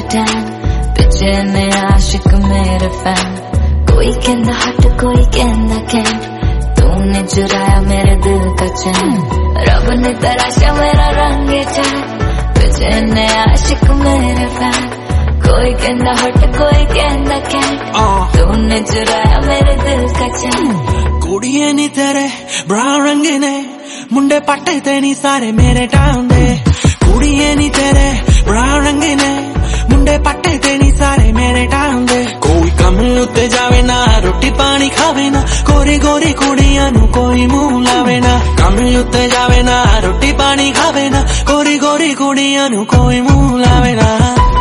tan पिछे ने आशिक मेरे फैन कोई कहंदा हट कोई कहंदा कैन तूने चुराया मेरे दिल का चैन रब ने तराशा मेरा रंग चैन पिछे ने आशिक मेरे फैन कोई कहंदा हट कोई कहंदा कैन तूने चुराया मेरे दिल का चैन कुड़िए नी तेरे ब्राउन रंग ने मुंडे पट्टे ते नी सारे मेरे टाउन दे कुड़िए नी तेरे ब्राउन रंग ने मुंडे पट्टे ते नी सारे मेरे टाउन दे कोई कम उत्ते जावे ना रोटी पानी खावे ना गोरी गोरी कुड़ियां नू कोई मुंह लावे ना कम उत्ते जावे ना रोटी पानी खावे ना गोरी गोरी कुड़ियां नू कोई मुंह लावे ना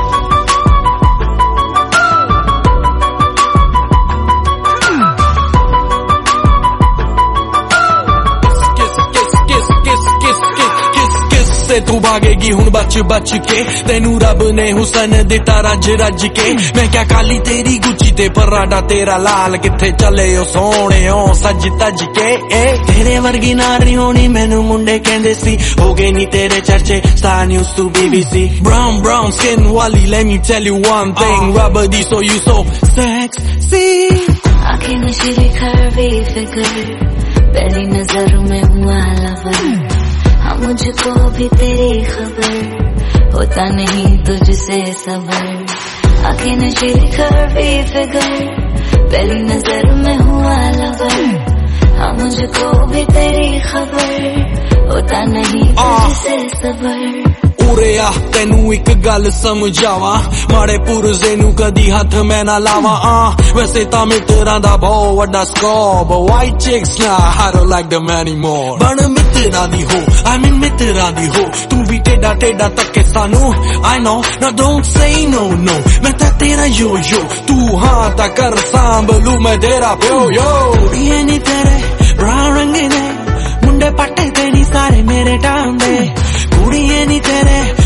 तू भागेगी हुण बच बच के तेनू रब ने हुसन दिता रज रज के मैं क्या काली तेरी गुची ते पराडा तेरा लाल किथे चले ओ सोने ओ सज तज के तेरे वर्गी नारी होनी मैनू मुंडे कहंदे सी हो गए नी तेरे चर्चे Star News to BBC brown brown skin वाली let me tell you one thing rubber दी so you so sexy आंखें नशीली curvy figure पहली नजर में हुआ लवर हाँ मुझको भी तेरी खबर होता नहीं तुझसे सबर आंखें नशीली curvy figure पहली नजर में हुआ लवर हाँ मुझको भी तेरी खबर होता नहीं तुझसे सबर उरे आ तेनू एक गल समझावा माड़े पुरजे नू कदी हथ मैं ना लावा वैसे ता मित्रा दा बहुत वड्डा स्कोप वाइट चिक्स ना I don't like them anymore बन मित्रा दी हो I mean मित्रा दी हो तू भी टेढ़ा टेढ़ा तके सानू I know now don't say no no मैं ता तेरा यो यो तू हाँ ता कर सांभलू मैं तेरा प्यो यो कुड़िए नी तेरे ब्राउन रंग ने मुंडे पट्टे ते नी सारे मेरे टाउन दे कुड़िए नी तेरे